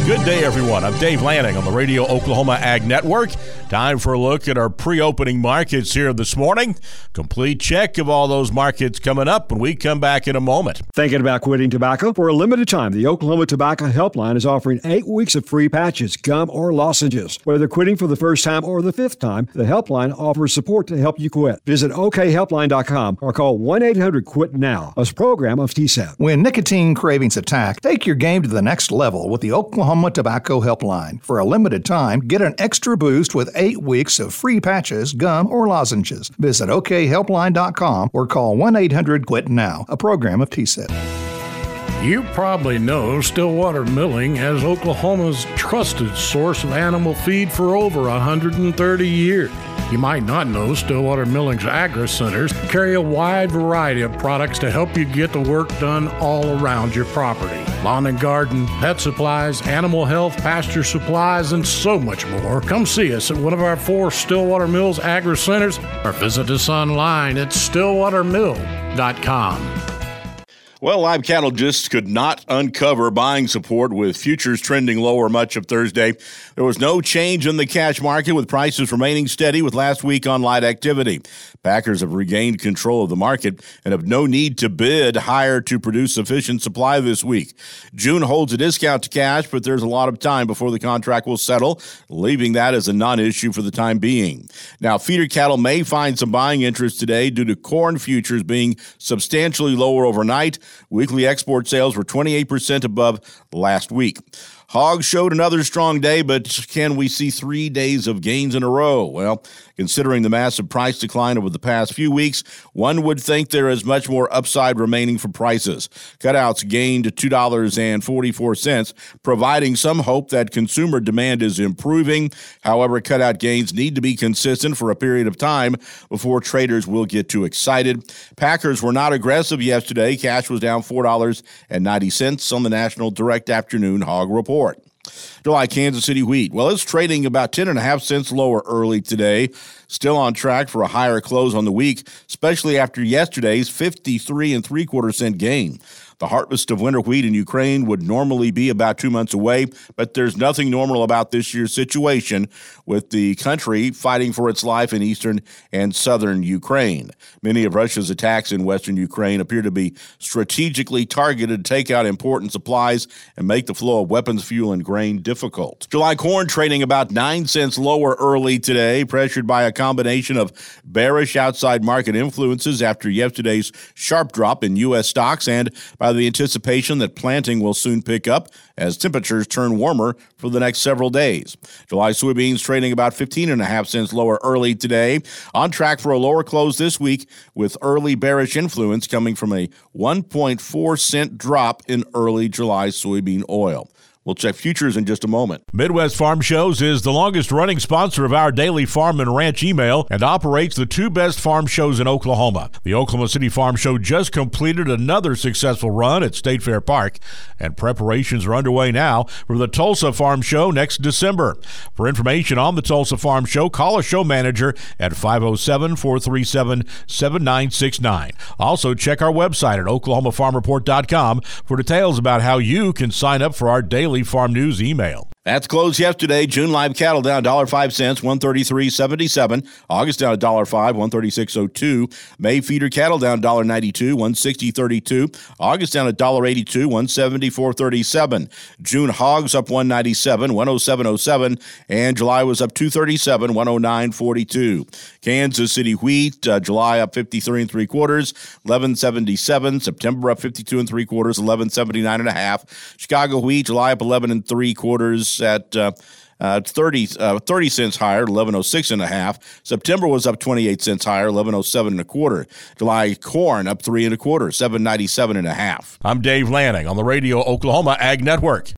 Good day, everyone. I'm Dave Lanning on the Radio Oklahoma Ag Network. Time for a look at our pre-opening markets here this morning. Complete check of all those markets coming up when we come back in a moment. Thinking about quitting tobacco? For a limited time, the Oklahoma Tobacco Helpline is offering 8 weeks of free patches, gum, or lozenges. Whether quitting for the first time or the fifth time, the helpline offers support to help you quit. Visit okhelpline.com or call 1-800-QUIT-NOW, a program of TSEP. When nicotine cravings attack, take your game to the next level with the Oklahoma Tobacco Helpline. For a limited time, get an extra boost with 8 weeks of free patches, gum, or lozenges. Visit okhelpline.com or call 1-800-QUIT-NOW, a program of TSEP. You probably know Stillwater Milling as Oklahoma's trusted source of animal feed for over 130 years. You might not know Stillwater Milling's agri-centers carry a wide variety of products to help you get the work done all around your property. Lawn and garden, pet supplies, animal health, pasture supplies, and so much more. Come see us at one of our 4 Stillwater Mills agri-centers or visit us online at stillwatermill.com. Well, live cattle just could not uncover buying support with futures trending lower much of Thursday. There was no change in the cash market with prices remaining steady with last week on light activity. Packers have regained control of the market and have no need to bid higher to produce sufficient supply this week. June holds a discount to cash, but there's a lot of time before the contract will settle, leaving that as a non-issue for the time being. Now, feeder cattle may find some buying interest today due to corn futures being substantially lower overnight. Weekly export sales were 28% above last week. Hogs showed another strong day, but can we see 3 days of gains in a row? Well, considering the massive price decline over the past few weeks, one would think there is much more upside remaining for prices. Cutouts gained $2.44, providing some hope that consumer demand is improving. However, cutout gains need to be consistent for a period of time before traders will get too excited. Packers were not aggressive yesterday. Cash was down $4.90 on the National Direct Afternoon Hog Report. July Kansas City wheat. Well, it's trading about 10.5 cents lower early today. Still on track for a higher close on the week, especially after yesterday's 53 3/4 cent gain. The harvest of winter wheat in Ukraine would normally be about 2 months away, but there's nothing normal about this year's situation with the country fighting for its life in eastern and southern Ukraine. Many of Russia's attacks in western Ukraine appear to be strategically targeted to take out important supplies and make the flow of weapons, fuel, and grain difficult. July corn trading about 9 cents lower early today, pressured by a combination of bearish outside market influences after yesterday's sharp drop in U.S. stocks and by the anticipation that planting will soon pick up as temperatures turn warmer for the next several days. July soybeans trading about 15.5 cents lower early today, on track for a lower close this week with early bearish influence coming from a 1.4 cent drop in early July soybean oil. We'll check futures in just a moment. Midwest Farm Shows is the longest-running sponsor of our daily farm and ranch email and operates the 2 best farm shows in Oklahoma. The Oklahoma City Farm Show just completed another successful run at State Fair Park, and preparations are underway now for the Tulsa Farm Show next December. For information on the Tulsa Farm Show, call a show manager at 507-437-7969. Also, check our website at oklahomafarmreport.com for details about how you can sign up for our daily farm news email. That's closed yesterday. June live cattle down $1.05, 133.77. August down $1.05, 136.02. May feeder cattle down $1.92, 160.32. August down $1.82, 174.37. June hogs up $1.97, 107.07. And July was up $2.37, 109.42. Kansas City wheat, July up 53 3/4, 11.77. September up 52 3/4, 11.79.5. Chicago wheat, July up 11 3/4 at 30 cents higher, 11.06.5. September was up 28 cents higher, 11.07 1/4. July corn up 3 1/4, 7.97.5. I'm Dave Lanning on the Radio Oklahoma Ag Network.